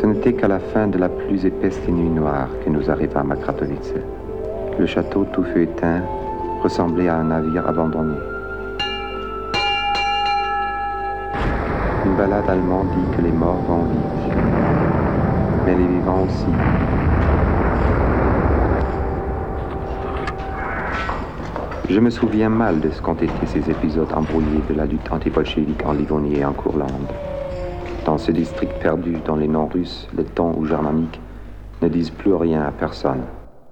Ce n'était qu'à la fin de la plus épaisse des nuits noires que nous arrivâmes à Kratowice. Le château, tout feu éteint, ressemblait à un navire abandonné. Une ballade allemande dit que les morts vont vite, mais les vivants aussi. Je me souviens mal de ce qu'ont été ces épisodes embrouillés de la lutte anti-bolchevique en Livonie et en Courlande. Dans ce district perdu dont les noms russes, lettons ou germaniques ne disent plus rien à personne.